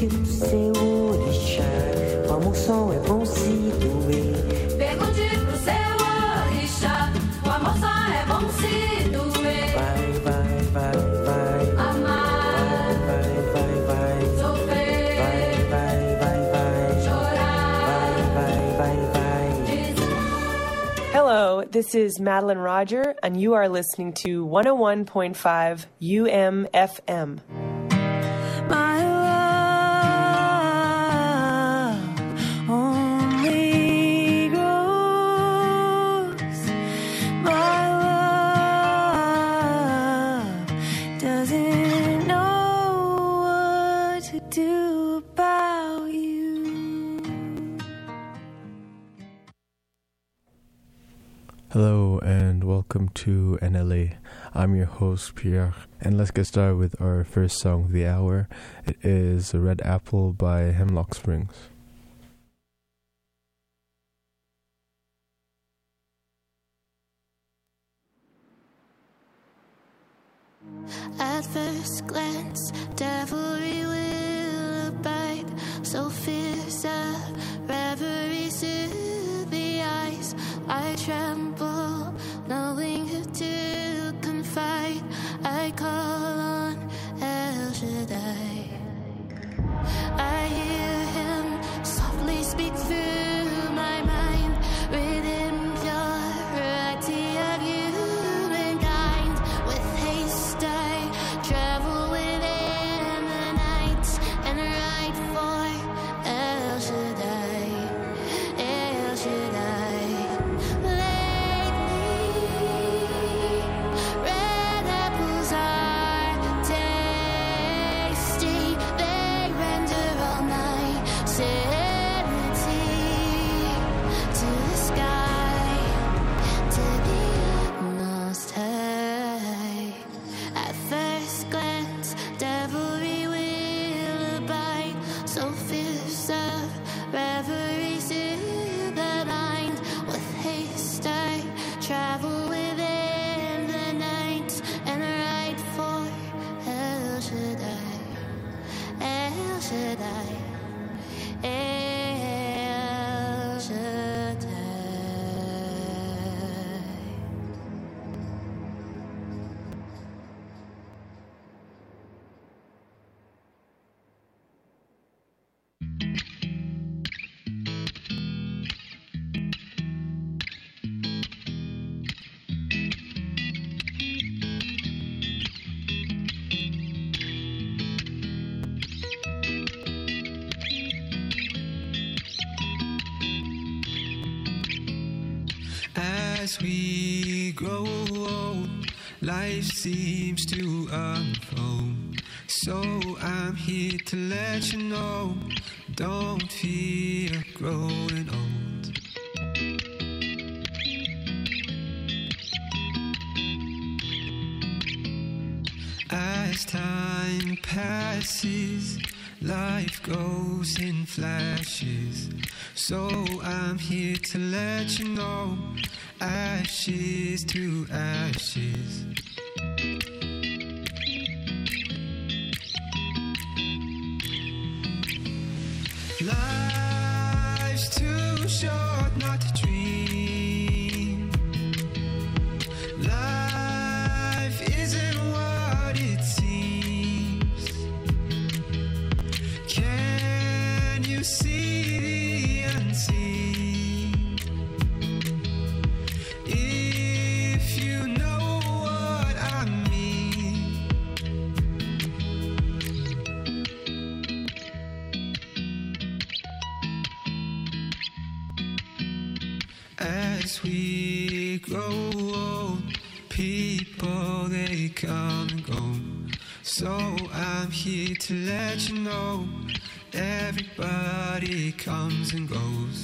Pergunte pro seu orixá, como o som é bom se doer. Pergunte pro seu orixá, como o som é bom se doer. Vai, vai, vai, vai. Amar, Vai, vai, vai, vai. sofrer, Vai, vai, vai, vai. chorar, Vai, vai, vai, vai. Hello, this is Madeline Roger, and you are listening to 101.5 UMFM. My love only grows. My love doesn't know what to do about you. Hello and welcome to NLA. I'm your host Pierre, and let's get started with our first song of the hour. It is Red Apple by Hemlock Springs. At first glance, devilry will abide, so fierce a reverie soothe the eyes. I tremble, knowing who to confide. I call on El Shaddai. I hear him softly speak through my mind, with impurity of humankind. With haste I travel within the night and write for El Shaddai, El Shaddai. Lately, red apples are tasty. They render all my sanity to the sky, to the utmost high. At first glance, devilry will abide, so fierce of reverie soothe the mind. With haste I travel within the night and write for El Shaddai, El Shaddai, El Shaddai. As we grow old, life seems to unfold. So I'm here to let you know, don't fear growing old. As time passes, life goes in flashes. So I'm here to let you know, ashes to ashes. Life's too short not to dream. Life isn't what it seems. Can you see the unseen? If you know what I mean. As we grow old, people they come and go. So I'm here to let you know, everybody comes and goes.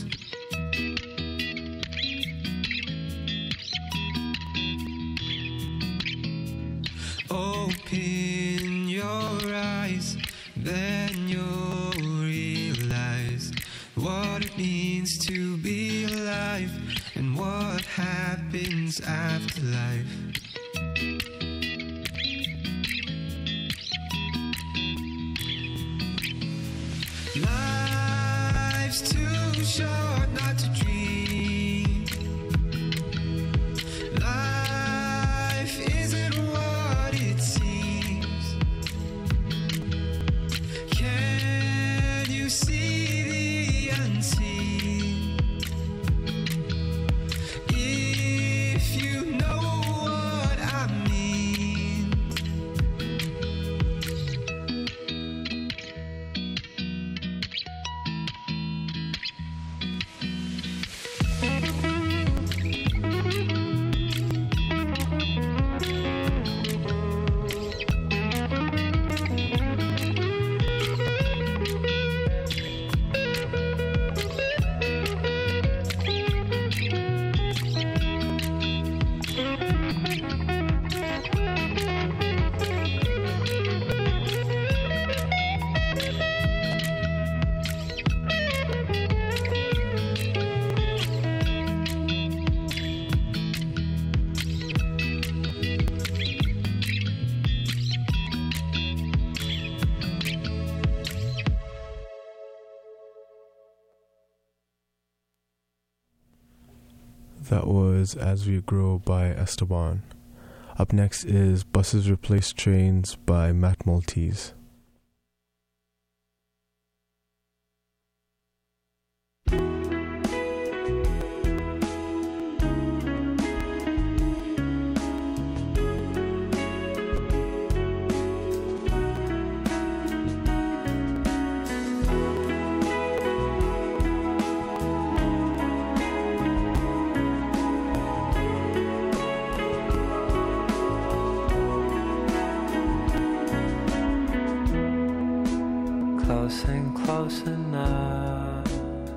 Open your eyes, then you'll realize what it means to be alive and what happens after life. That was As We Grow by Esteban. Up next is Buses Replace Trains by Matt Maltese. Close and close enough.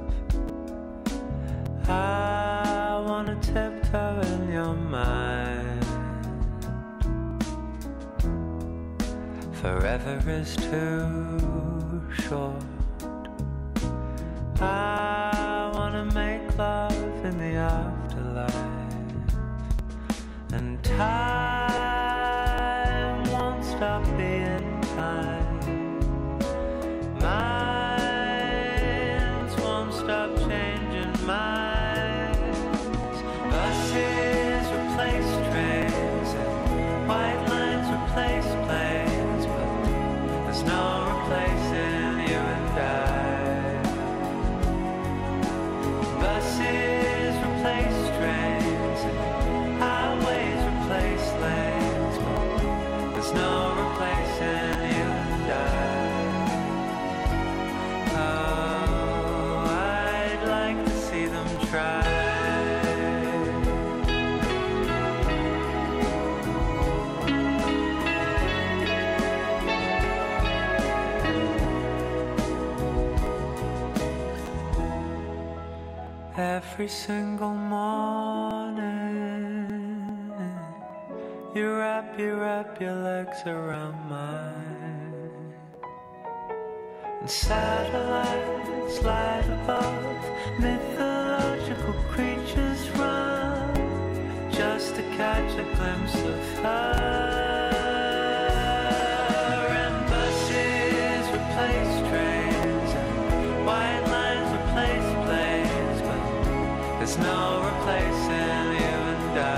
I wanna tiptoe in your mind. Forever is too short. I wanna make love in the afterlife. And time won't stop being time. Minds won't stop changing minds. Buses replace trains and white lines replace planes, but there's no replacing you and I. Buses replace trains and highways replace lanes, but there's no replacing you and I. Every single morning, you wrap your legs around mine, and satellites light above, mythological creatures run just to catch a glimpse of her. And buses replace trains, and white lines replace planes, but there's no replacing you and I.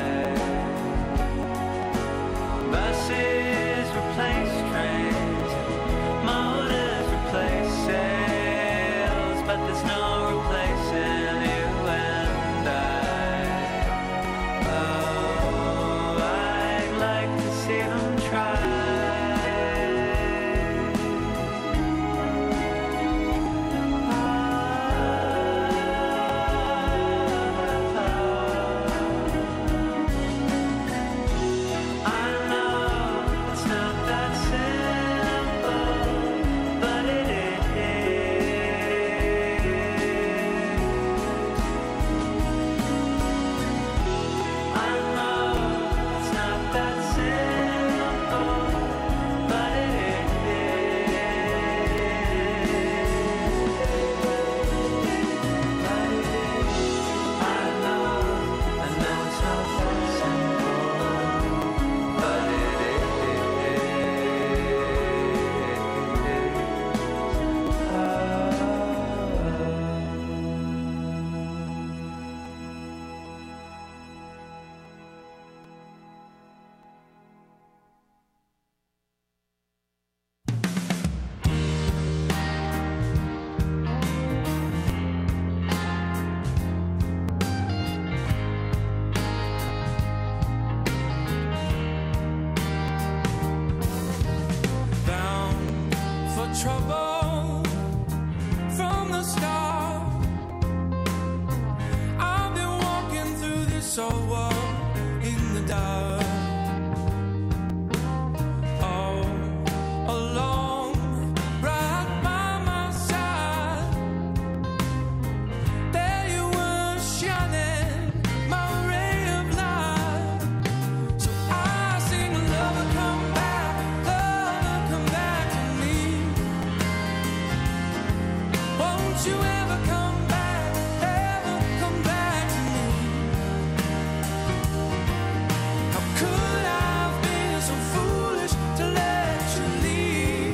Buses replace trains, motors replace sails, but there's no replacing you and I. Oh, I'd like to see them try. Trouble from the start. I've been walking through this old world in the dark. All alone, right by my side. There you were shining, my ray of light. So I sing, lover, come back, lover, come back to me. Won't you ever come back to me? How could I have been so foolish to let you leave?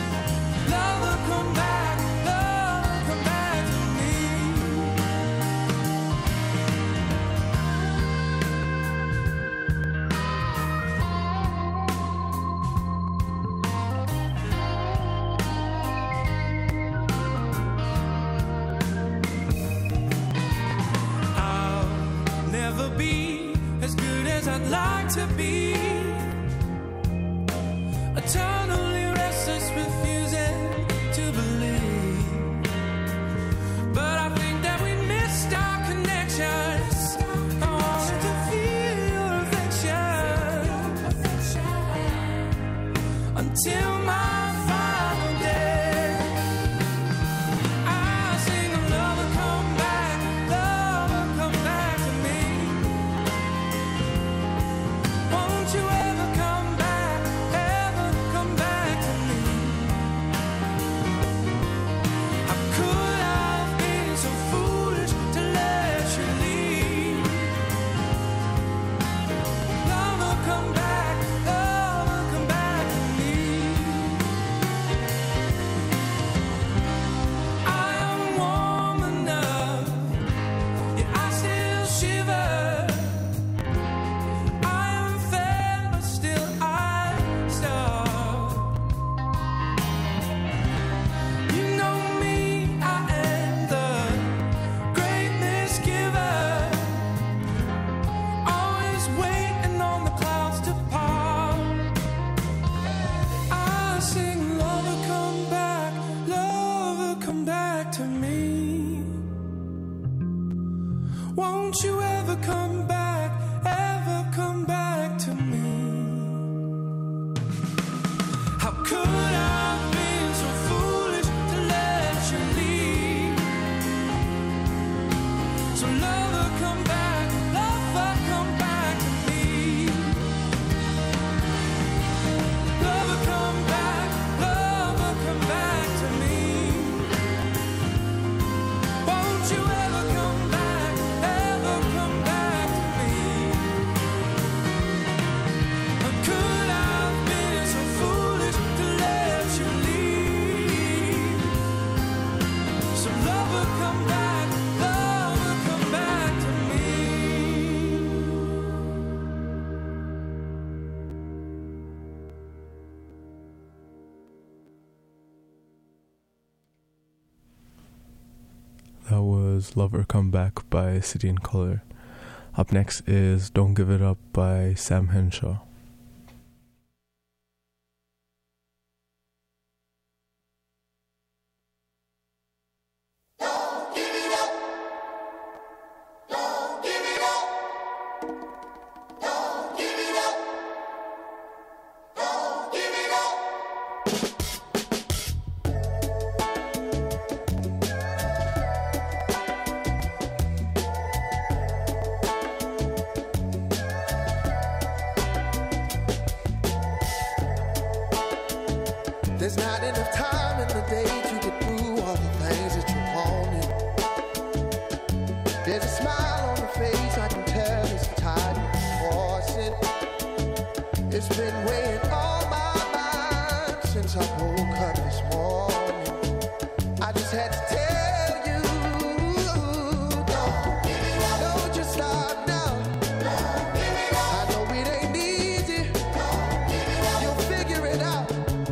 Lover, come back to me. That was Lover Come Back by City and Colour. Up next is Don't Give It Up by Sam Henshaw. There's not enough time in the day to get through all the things that you wanted. There's a smile on the face, I can tell it's tired of forcing. It's been weighing on my mind since I woke up this morning. I just had to tell you, don't just stop now. I know it ain't easy, you'll figure it out.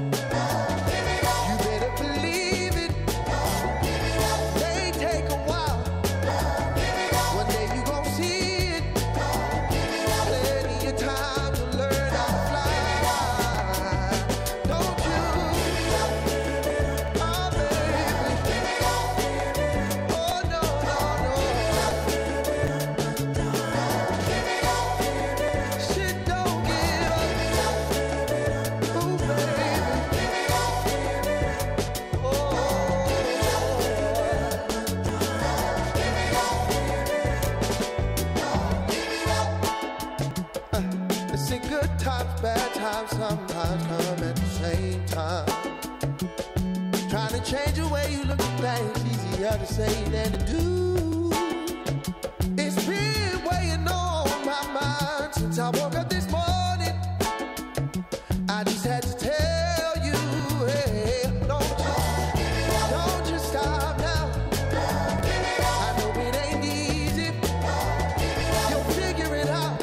Sometimes come at the same time. Trying to change the way you look at things, easier to say than to do. It's been weighing on my mind since I woke up this morning. I just had to tell you, hey, don't just stop now. I know it ain't easy, you'll figure it out.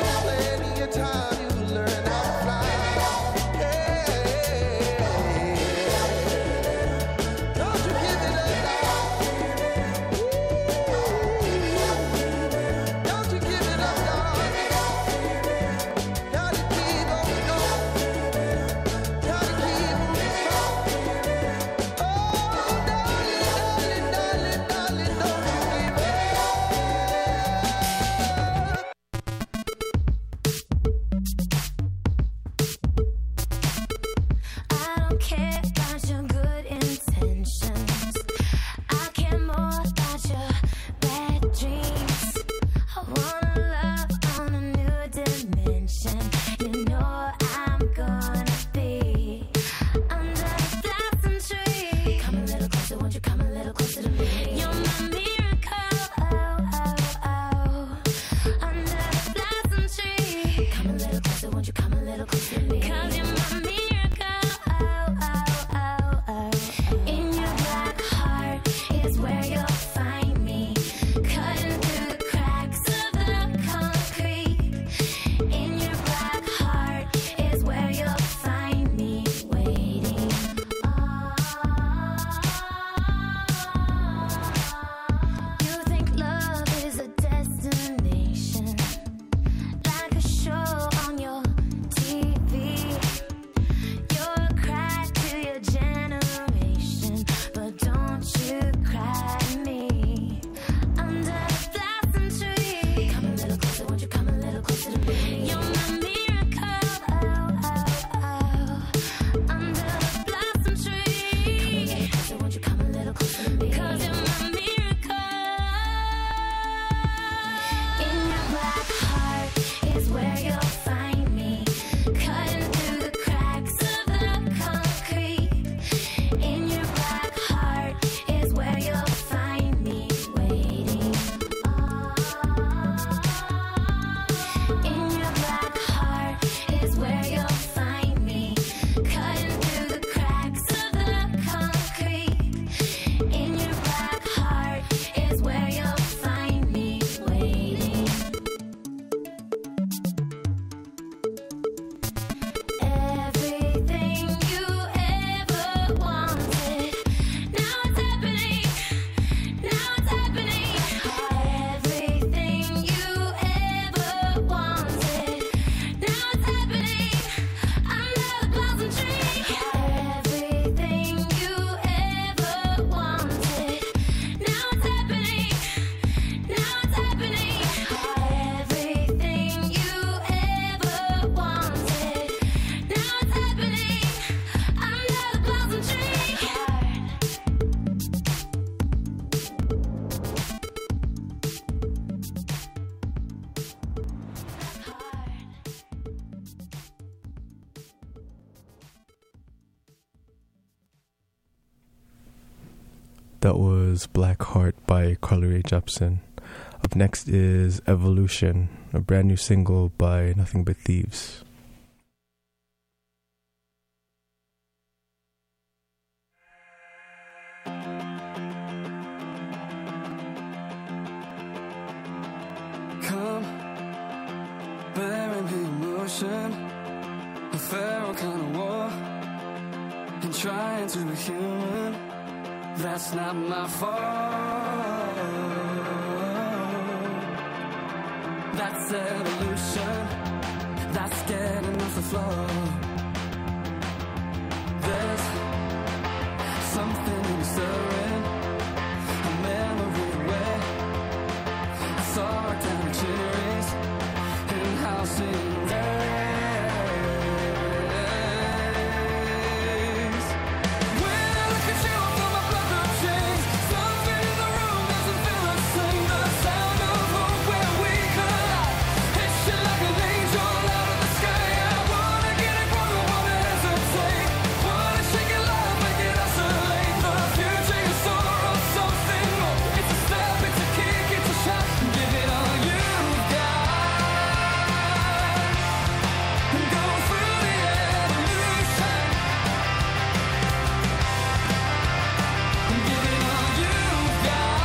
Time you learn how to fly. Yeah. That was Black Heart by Carly Rae Jepsen. Up next is Evolution, a brand new single by Nothing But Thieves. Come, bearing the emotion, a feral kind of war, and trying to be human. That's not my fault. That's evolution. That's getting off the floor. There's something in stirring, a memory where I saw our territories in housing days. When I look at you, I feel my blood run change. Something in the room doesn't feel the same. The sound of hope where we collide. Hits you like an angel out of the sky. I wanna get it wrong, I wanna hesitate. Wanna shake it live, make it oscillate. The future is sorrow, something more. It's a step, it's a kick, it's a shot. Give it all you've got. Go through the evolution. Give it all you've got.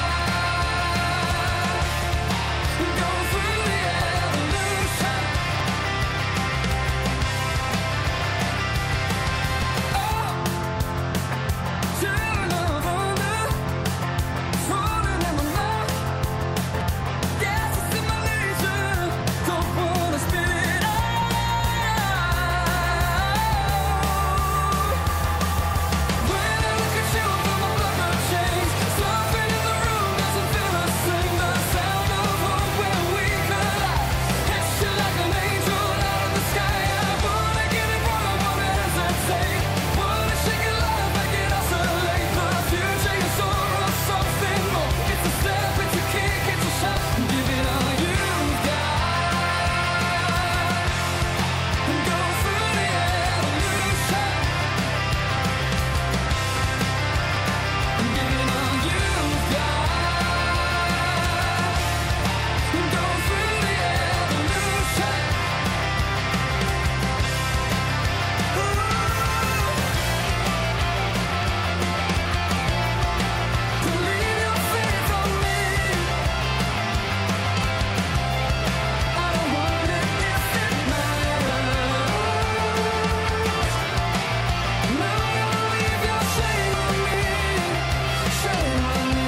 Go through the evolution. Oh, children of wonder, falling in my love. Yes, it's in my nature. Don't wanna spit it out. When I look at you, I feel my blood run change. Something in the room doesn't feel the same. The sound of hope where we collide. Hits you like an angel out of the sky. I wanna get it wrong, I wanna hesitate. Wanna shake it live, make it oscillate. The future is sorrow, something more. It's a step, it's a kick, it's a shot. Give it all you've got. Go through the evolution. Give it all you've got. Go through the evolution. Believe your faith on me. I don't want it if it matters. Now you'll leave your shame on me, shame on me.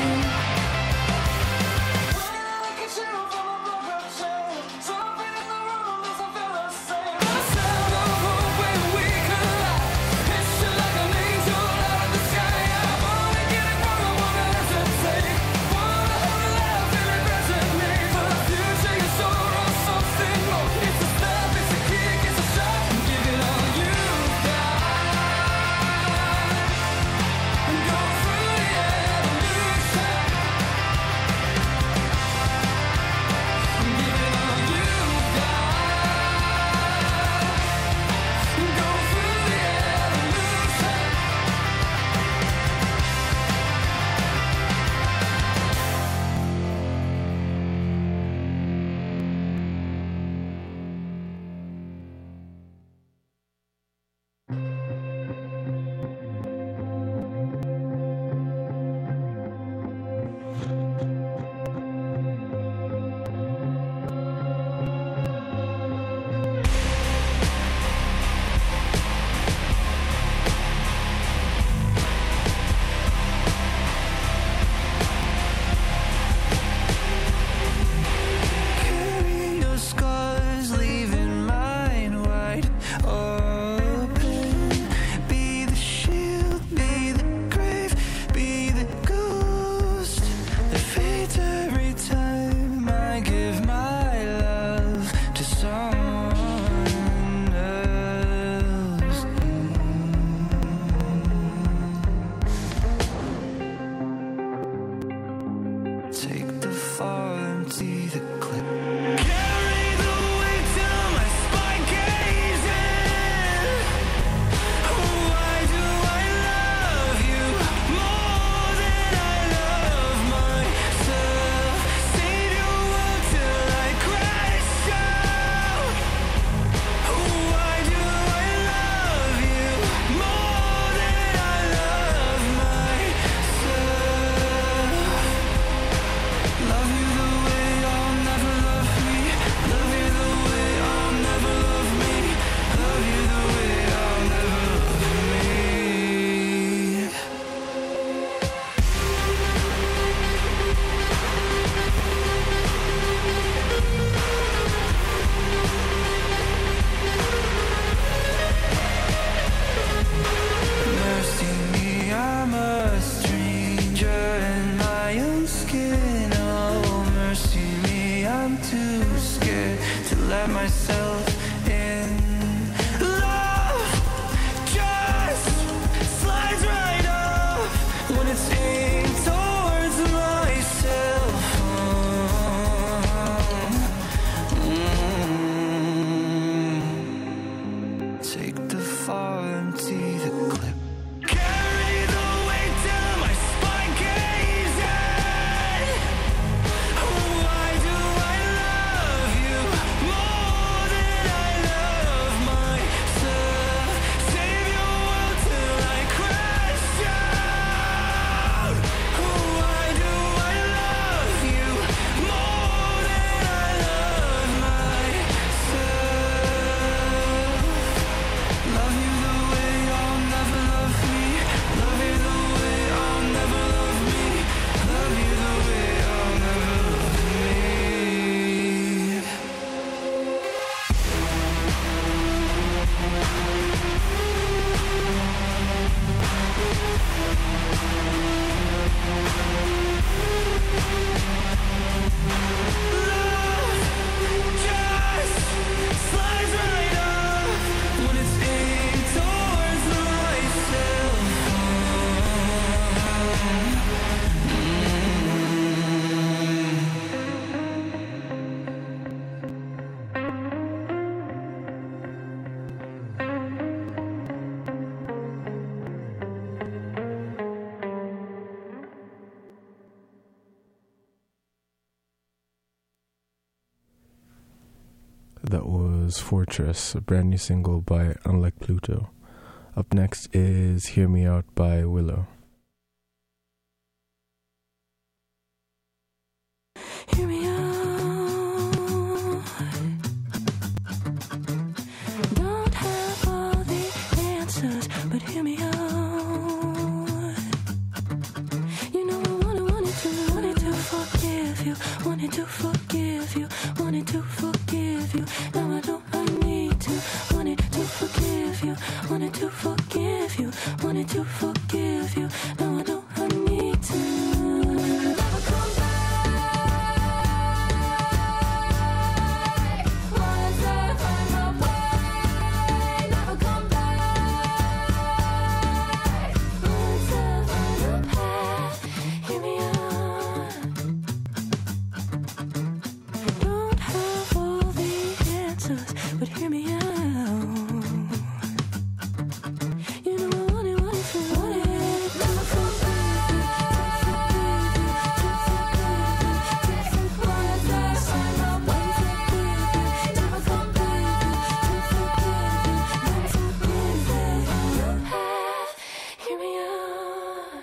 When I look at you, I feel my blood run change. Something in the room doesn't feel the same. The sound of hope when we collide. Hits you like an angel out of the sky. I wanna get it wrong, I wanna hesitate. Wanna hold it loud, feel it resonate. The future is sorrow, something more. It's a step, it's a kick, it's a shot. Give it all you've got. Go through the evolution. Give it all you've got. Go through the evolution. Carry your scars, leaving mine wide open. Be the shield, be the grave, be the ghost that fades every time I give my love to someone else. Take the fall and see the clip. Carry the weight till my spine caves in. Why do I love you more than let myself in. Love just slides right up when it's aimed towards myself. Take the far, empty the clip. Carry the weight till my spine caves in. Why do I love you more than I love myself? Save your world till I crash down. Why do I love you more than I love myself? Love you the way I'll never love me. Love you the way I'll never love me. Love you the way I'll never love me. Love just slides right up when it's aimed towards myself. That was Fortress, a brand new single by Unlike Pluto. Up next is Hear Me Out by Willow. Hear me out. Don't have all the answers, but hear me out. You know I wanted to forgive you, wanted to forgive you, wanted to forgive you. Now I don't need to, wanted to forgive you, wanted to forgive you, wanted to forgive you. Now I don't need to. Never come back. Was I find my way? Never come back. Once I find a path, hear me out. Don't have all the answers, but hear me out. You know I wanted to, never come back. Was I find my way? Never come back. Hear me out.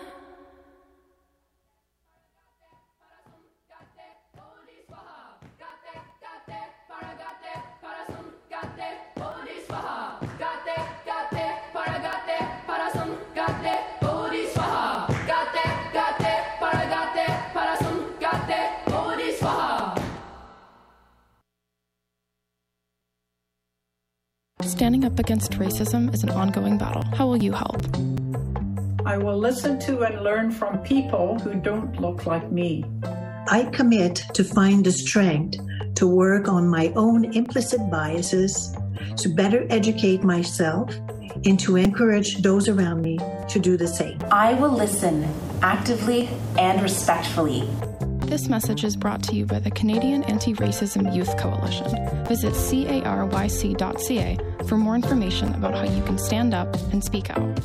Standing up against racism is an ongoing battle. How will you help? I will listen to and learn from people who don't look like me. I commit to find the strength to work on my own implicit biases, to better educate myself, and to encourage those around me to do the same. I will listen actively and respectfully. This message is brought to you by the Canadian Anti-Racism Youth Coalition. Visit caryc.ca for more information about how you can stand up and speak out.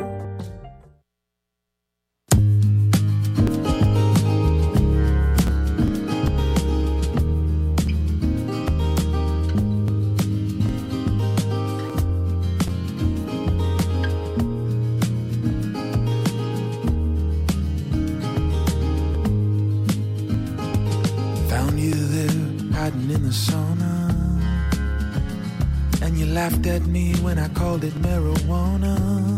Found you there, hiding in the sauna. And you laughed at me when I called it marijuana.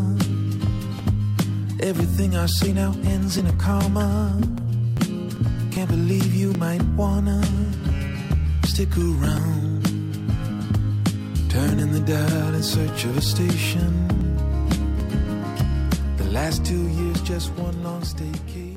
Everything I say now ends in a comma. Can't believe you might wanna stick around. Turning the dial in search of a station. The last 2 years just one long staycation.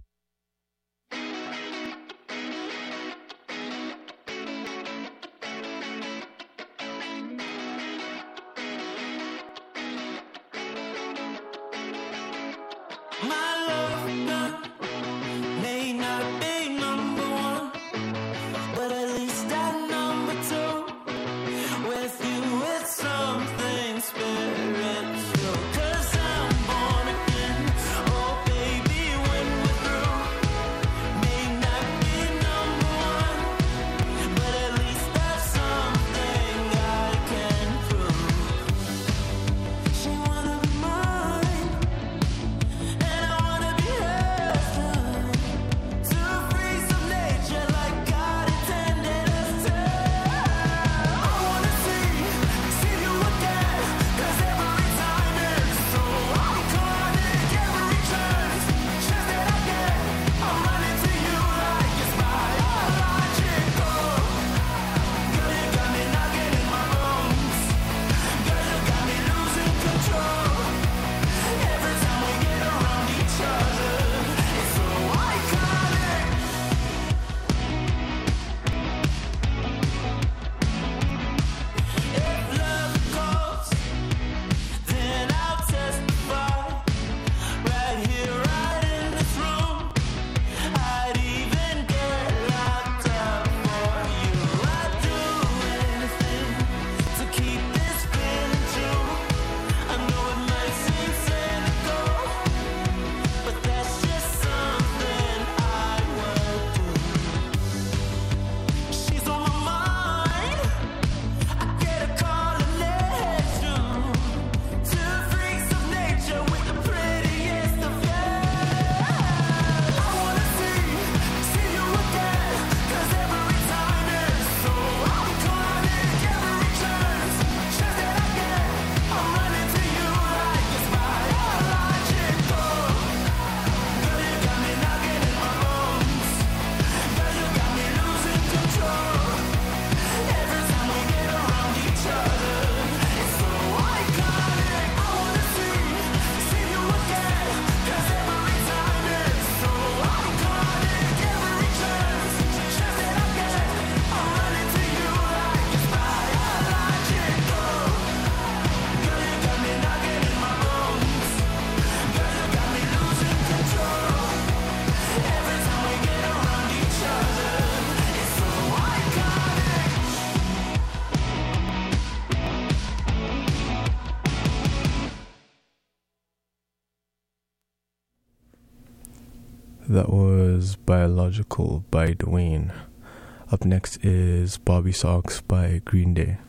That was Biological by Dwayne. Up next is Bobby Socks by Green Day.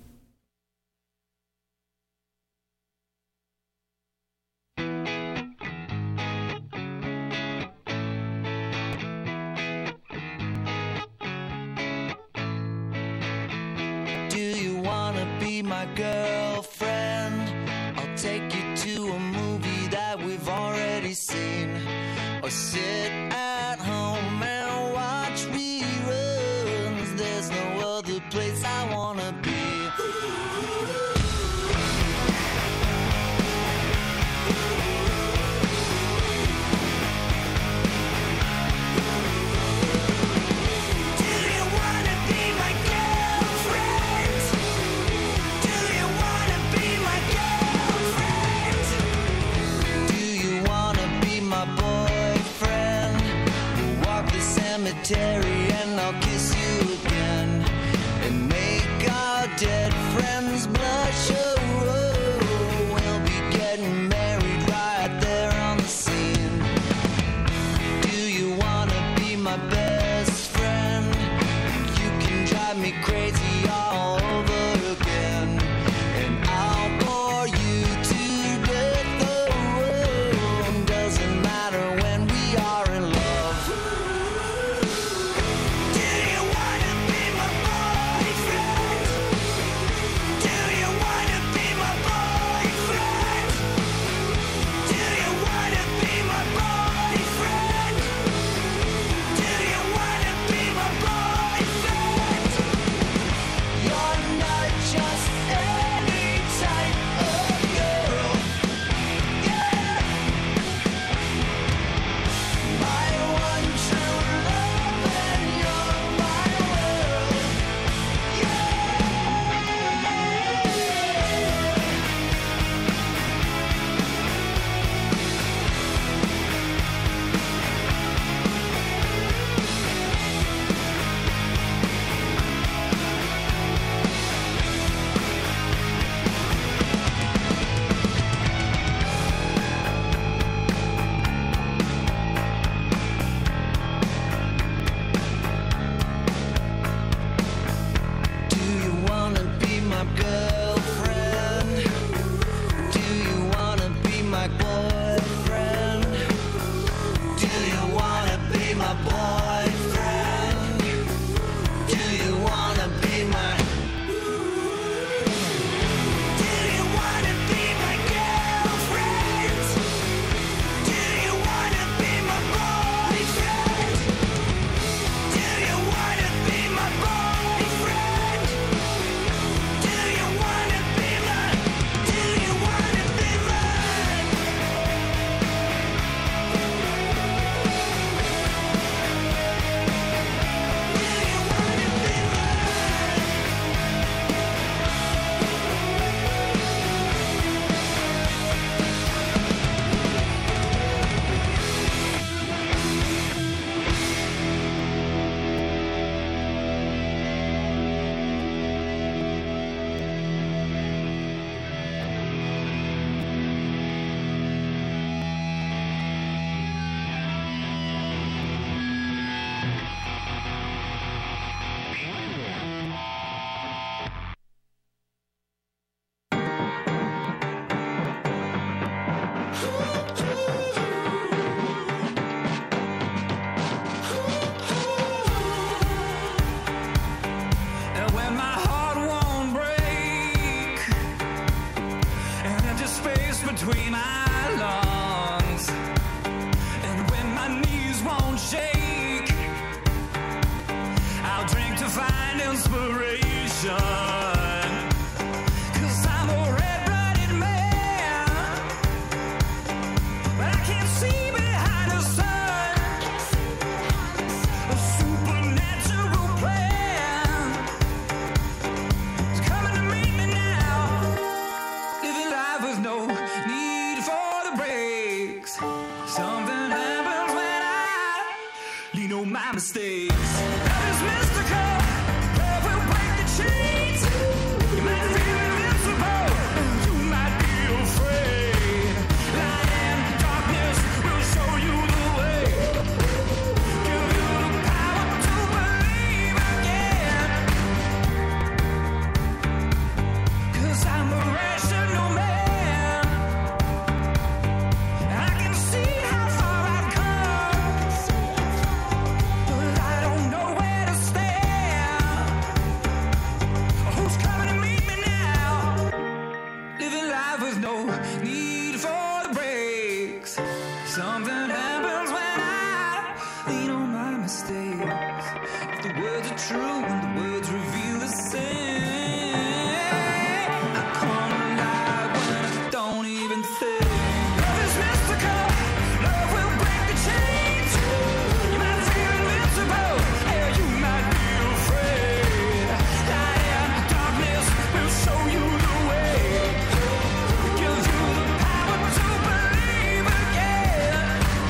Do you wanna be my girlfriend? I'll take you to a movie that we've already seen. Or sit at home and watch reruns. There's no other place I wanna be. Cemetery and I'll kiss you again and make our dead friends blush. Oh, we'll be getting married right there on the scene. Do you wanna be my best friend? You can drive me crazy all over again, and I'll bore you to death. Oh, doesn't matter when we are in love. Between my lungs, and when my knees won't shake, I'll drink to find inspiration. 'Cause I'm a red-blooded man, but I can't see behind the sun. A supernatural plan is coming to meet me now. Living life with no need for the brakes. Something happens when I lean on my mistakes. Love is mystical, love will break the chains. the words are true and the words reveal the sin. I come alive when I don't even think. Love is mystical, love will break the chains. You might feel invincible, yeah, you might be afraid. Light and darkness will show you the way. Give you the power to believe again.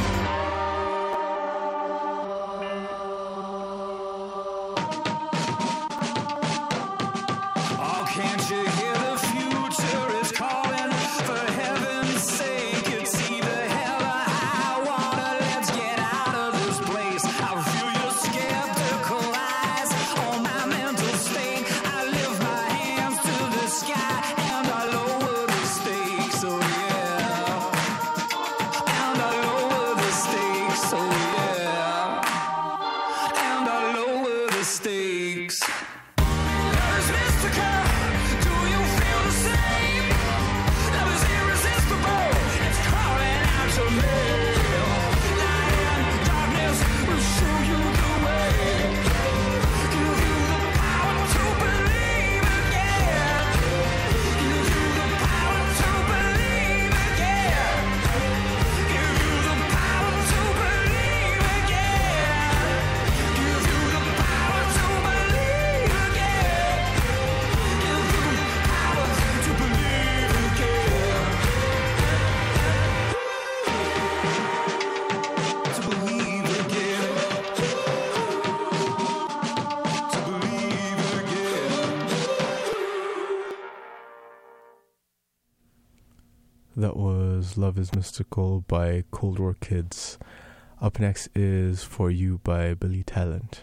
Oh, can't you hear the future is calling? For heaven's sake, it's either hell or high water. Let's get out of this place. I feel your skeptical eyes on my mental state. I lift my hands to the sky and I lower the stakes. Oh yeah. And I lower the stakes. Oh yeah. And I lower the stakes. Love is mystical. Do you feel the same? Love is irresistible. It's calling out to me. Light and darkness will show you the way. Give you the power to believe again. Give you the power to believe again. Give you the power to believe again. Give you the power to believe again. Give you the power to believe again. To believe again. To believe again. That was Love is Mystical by Cold War Kids. Up next is For You by Billy Talent.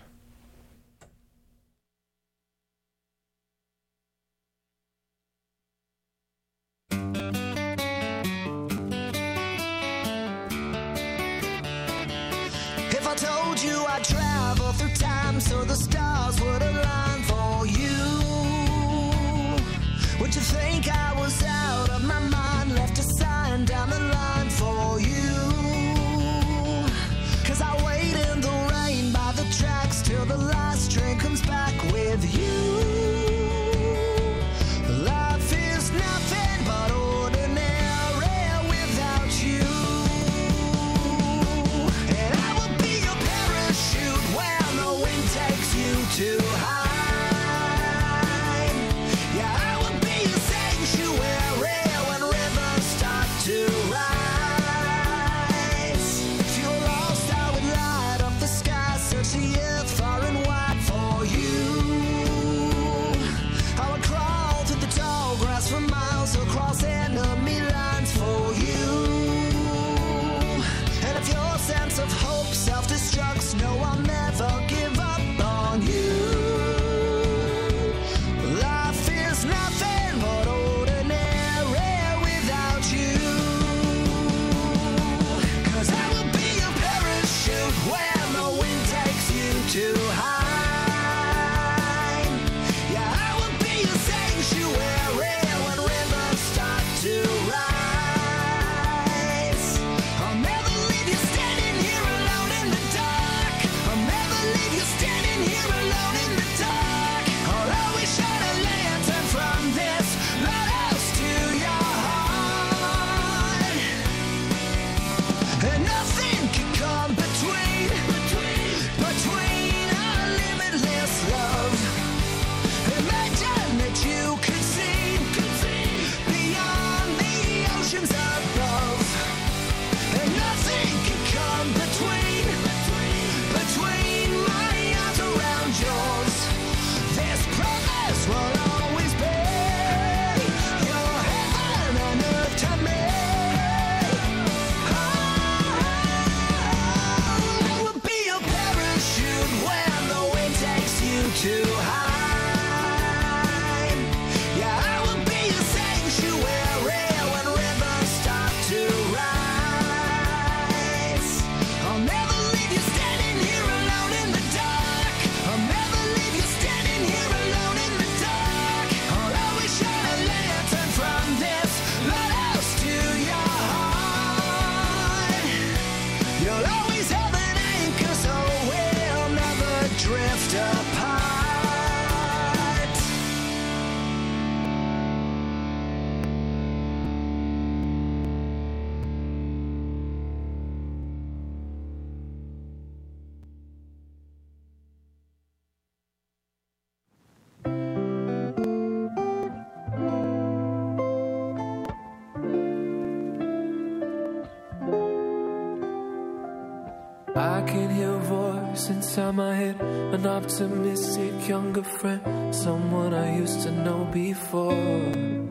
If I told you I'd travel through time so the stars would align for you, would you think I was out of my mind? Left a sign down the line for you. 'Cause I wait in the rain by the tracks till the last train comes back with you. Life is nothing but ordinary without you. And I will be your parachute when the wind takes you too high. Yeah, I will be your sanctuary when rivers start to rise. If you're lost, I would light up the sky, search the earth far and wide for you. can hear a voice inside my head, an optimistic younger friend, someone I used to know before,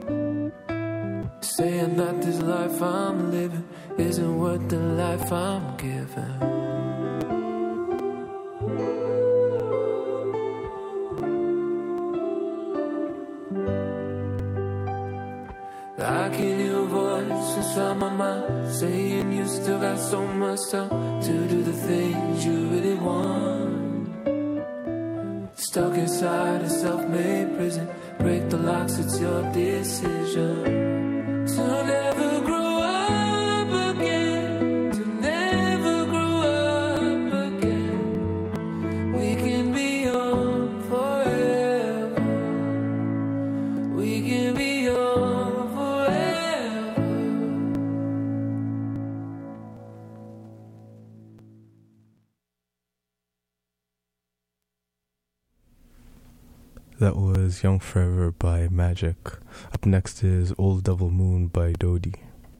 saying that this life I'm living isn't worth the life I'm giving. I can hear a voice inside my mind saying you still got so much time to do the things you really want. Stuck inside a self-made prison, break the locks, it's your decision to never grow up again, to never grow up again. We can be young forever, we can be young forever. That was Young Forever by Magic. Up next is Old Devil Moon by Dodie.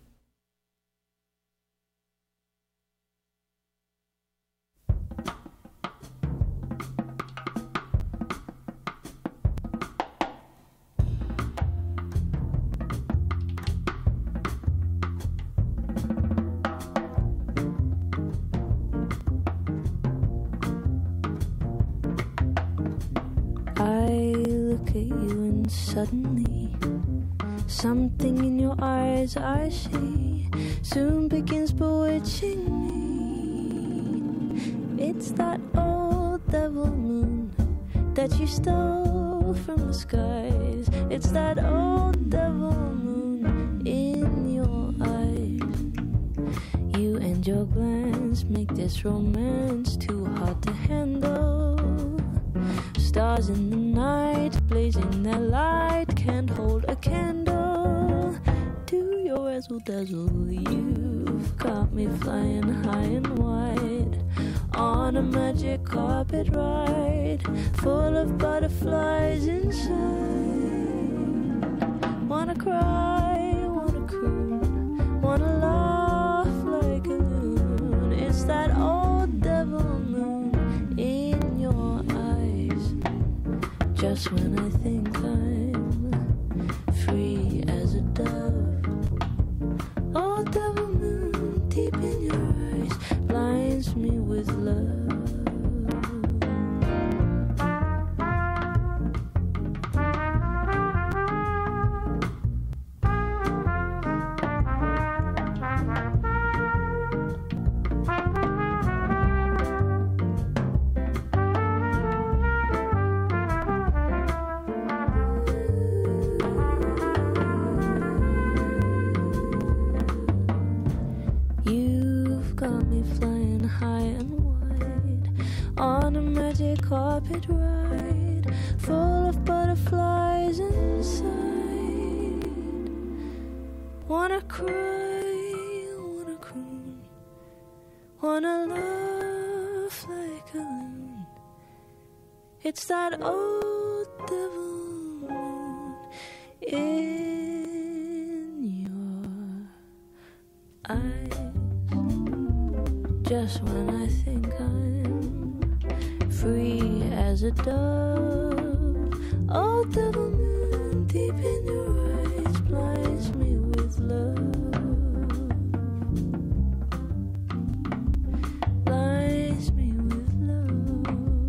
I look at you and suddenly something in your eyes I see soon begins bewitching me. It's that old devil moon that you stole from the skies. It's that old devil moon in your eyes. You and your glance make this romance too hard to handle. Stars in the night, blazing their light, can't hold a candle to your razzle dazzle. You've got me flying high and wide on a magic carpet ride, full of butterflies inside. Wanna cry, wanna croon, wanna laugh like a loon. It's that old devil moon in your eyes. Just when I think I'm free as a dove, old devil moon deep in your eyes blinds me with love. Carpet ride, full of butterflies inside. Wanna cry, wanna croon, wanna laugh like a loon. It's that old devil moon in your eyes. Just when I think I'm free as a dove, old devil moon deep in your eyes blinds me with love, blinds me with love.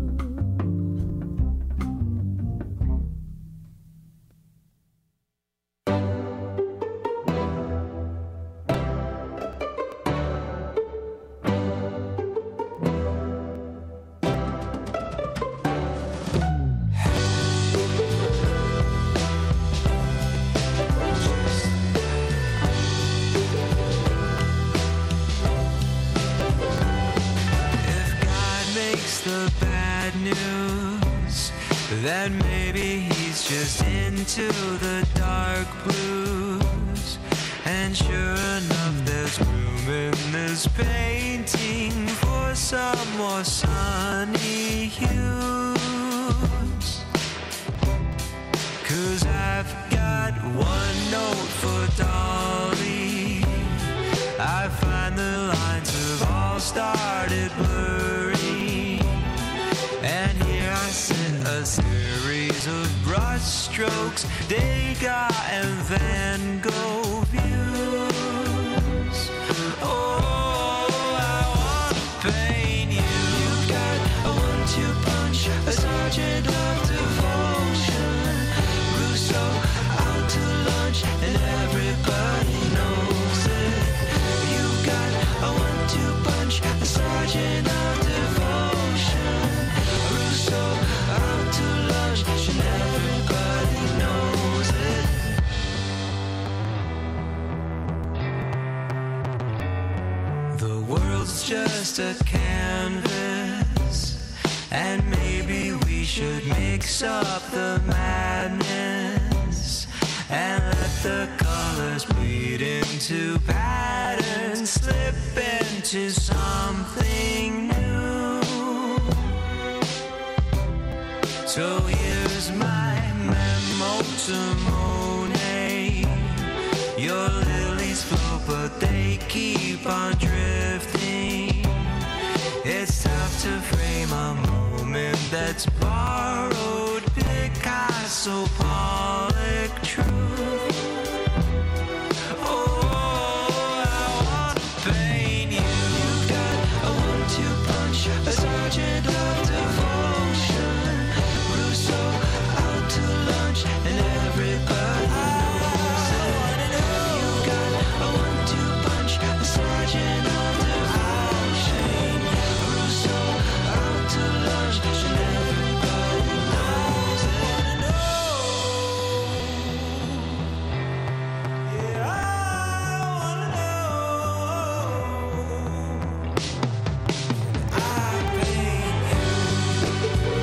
The bad news, then maybe he's just into the dark blues. And sure enough, there's room in this painting for some more sunny hues. 'Cause I've got one note for Dolly. I find the lines have all started blurring. a series of brushstrokes, Degas and Van Gogh views. Oh, I want to paint you. You've got a 1-2 punch, a sergeant of devotion. Rousseau out to lunch, and everybody knows it. You've got a 1-2 punch, a sergeant of devotion. Rousseau out to lunch, and everybody knows it. The world's just a canvas, and maybe we should mix up the madness and let the colors bleed into patterns, slip into something new. So here's my memo to Monet. Your lilies float, but they keep on drifting. It's tough to frame a moment that's borrowed, Picasso, Pollock, truth. Oh, I want to paint you. You've got a 1-2 punch, a sergeant of devotion. Rousseau out to lunch, and everybody knows it. You've got a 1-2 punch, a sergeant of devotion. Rousseau out to lunch, and everybody knows it. Yeah, I wanna know. I paint you.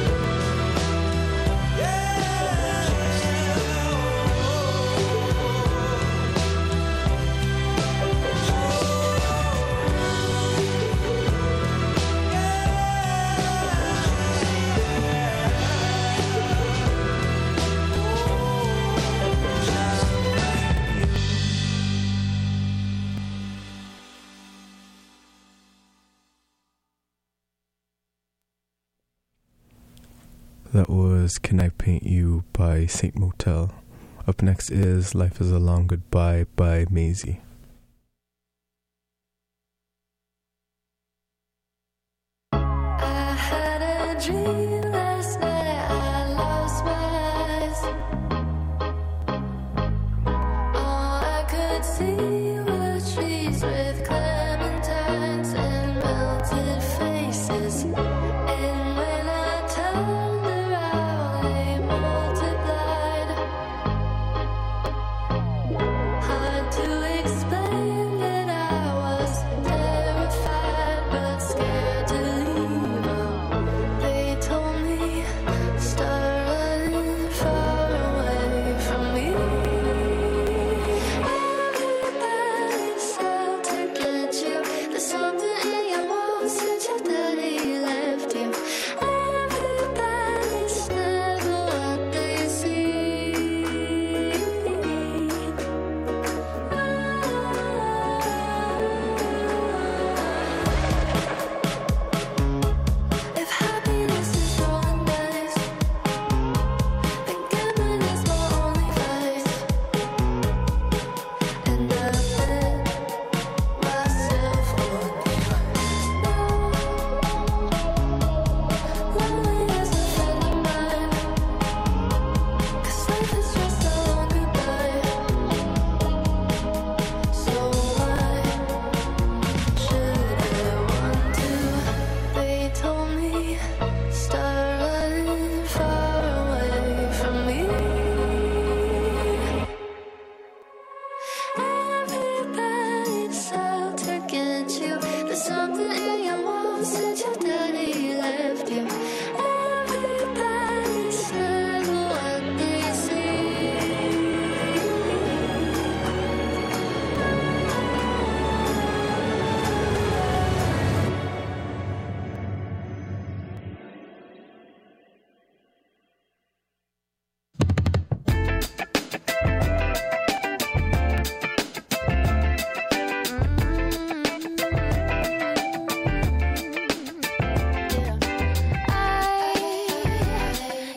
That was Can I Paint You by Saint Motel. Up next is Life is a Long Goodbye by Maisie. I had a dream last night, I lost my eyes. All I could see were trees with clementines and melted faces. And when I turned around, they multiplied. Hard to explain.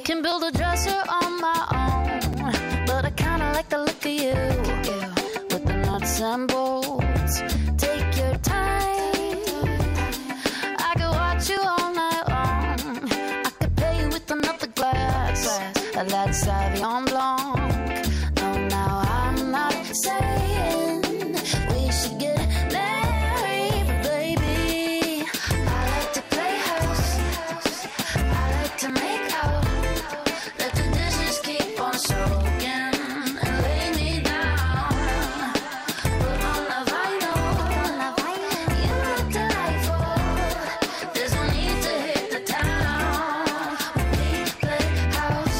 Can build a dresser on my own, but I kinda like the look of you, with the nuts and bolts. Take your time, I could watch you all night long. I could pay you with another glass of that Sauvignon Blanc. No, now I'm not saying we should get married, but baby, I like to play house, I like to make out, let the dishes keep on soaking and lay me down. Put on the vinyl, you look delightful. There's no need to hit the town. We play house,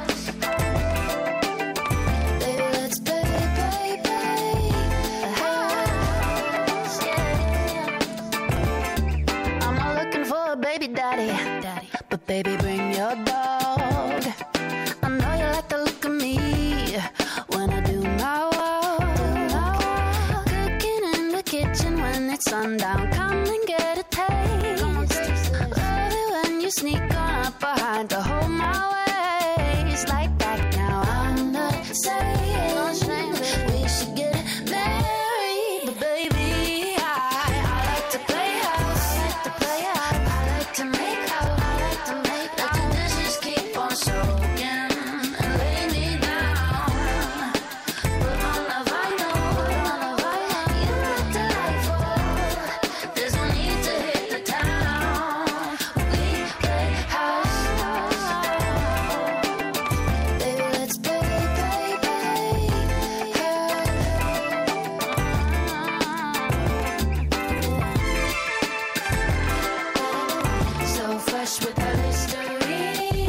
baby. Let's play house. I'm not looking for a baby daddy, but baby, bring your dog. I know you like the look of me when I do my walk. Cooking in the kitchen when it's sundown. Come and get a taste. Love it when you sneak on up behind to hold my waist like that. Now I'm not saying we should get married, but baby, I like to play house, I like to make out, let the dishes keep on soaking and lay me down. Put on the vinyl, you look delightful. There's no need to hit the town. We play house, baby. Let's play so fresh with her Listerine.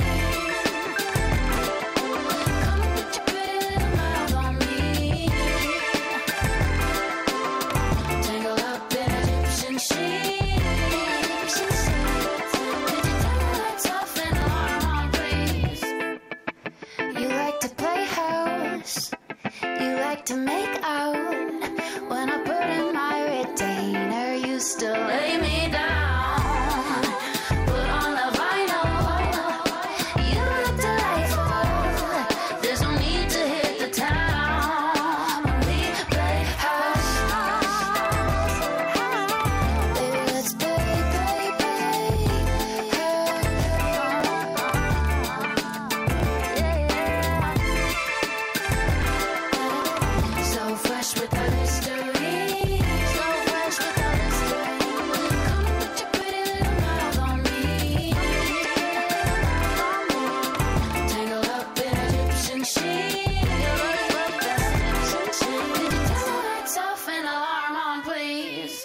Come put your pretty little mouth on me. Tangled up in Egyptian sheets. Could you turn the lights off and alarm on, please? You like to play house, you like to make out. When I put in my retainer, you still lay me down. Put on the vinyl, you look delightful. There's no need to hit the town. We play house, baby. Let's play so fresh with her Listerine. So fresh with her Listerine. Come put your pretty little mouth on me. Tangled up in Egyptian sheets. Could you turn the lights off and alarm on, please?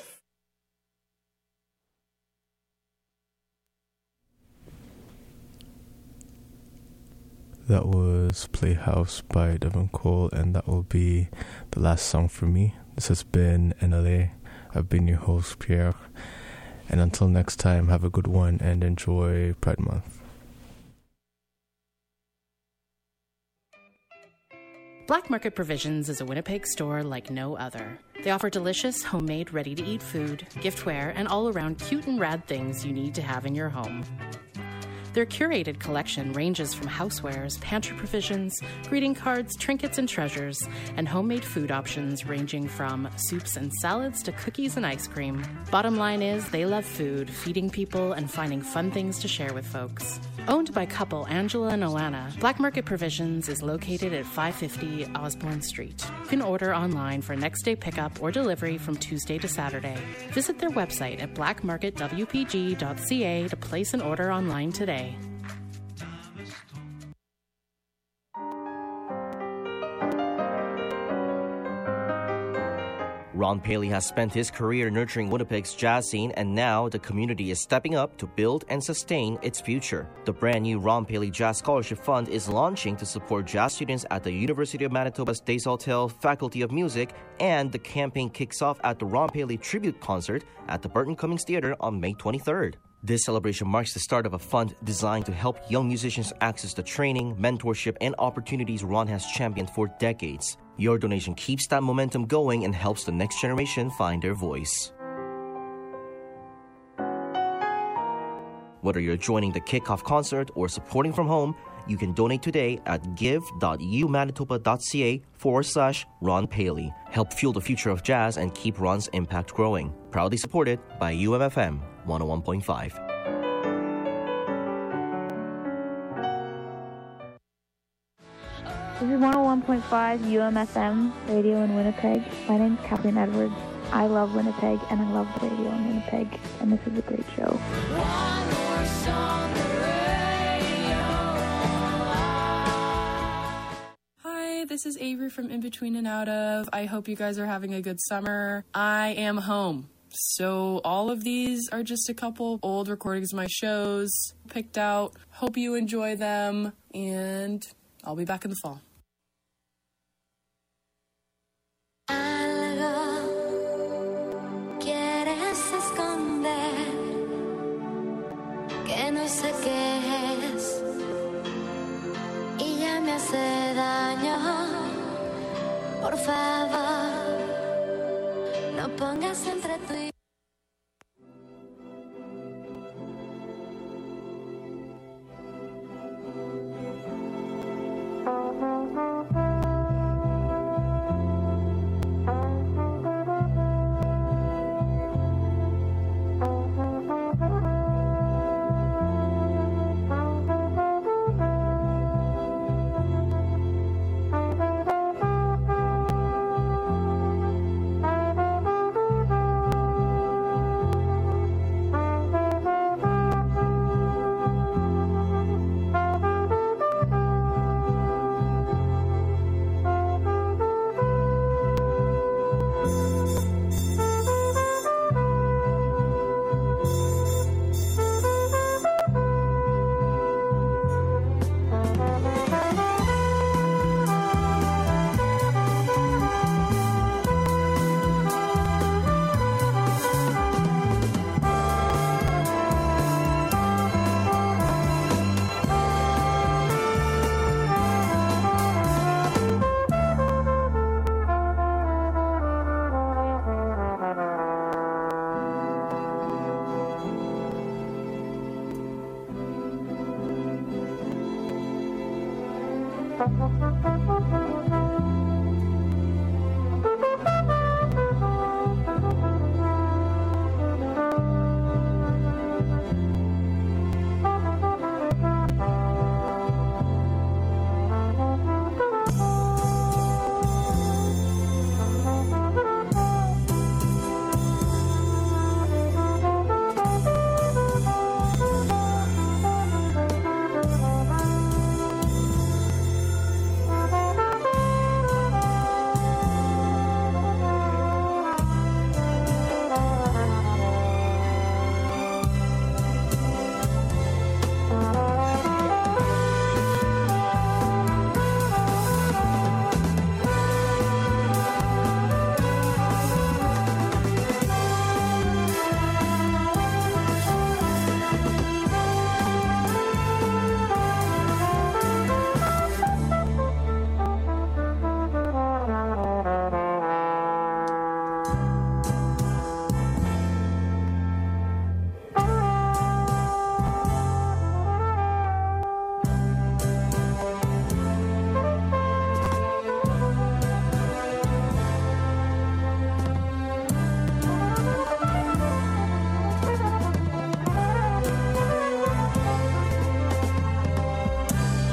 That was Playhouse by Devon Cole, and that will be the last song for me. This has been NLA. I've been your host, Pierre. And until next time, have a good one and enjoy Pride Month. Black Market Provisions is a Winnipeg store like no other. They offer delicious, homemade, ready-to-eat food, giftware, and all-around cute and rad things you need to have in your home. Their curated collection ranges from housewares, pantry provisions, greeting cards, trinkets and treasures, and homemade food options ranging from soups and salads to cookies and ice cream. Bottom line is, they love food, feeding people, and finding fun things to share with folks. Owned by couple Angela and Alana, Black Market Provisions is located at 550 Osborne Street. You can order online for next-day pickup or delivery from Tuesday to Saturday. Visit their website at blackmarketwpg.ca to place an order online today. Ron Paley has spent his career nurturing Winnipeg's jazz scene, and now the community is stepping up to build and sustain its future. The brand new Ron Paley Jazz Scholarship Fund is launching to support jazz students at the University of Manitoba's Desautels Faculty of Music, and the campaign kicks off at the Ron Paley Tribute Concert at the Burton Cummings Theatre on May 23rd. This celebration marks the start of a fund designed to help young musicians access the training, mentorship, and opportunities Ron has championed for decades. Your donation keeps that momentum going and helps the next generation find their voice. Whether you're joining the kickoff concert or supporting from home, You can donate today at give.umanitoba.ca/Ron Paley. Help fuel the future of jazz and keep Ron's impact growing. Proudly supported by UMFM 101.5. This is 101.5 UMFM radio in Winnipeg. My name's Kathleen Edwards. I love Winnipeg and I love the radio in Winnipeg, and this is a great show. Hi, this is Avery from In Between and Out Of. I hope you guys are having a good summer. I am home. So all of these are just a couple old recordings of my shows picked out. Hope you enjoy them, and I'll be back in the fall. Algo quieres esconder que no sé qué es y ya me hace daño. Por favor, no pongas entre tú y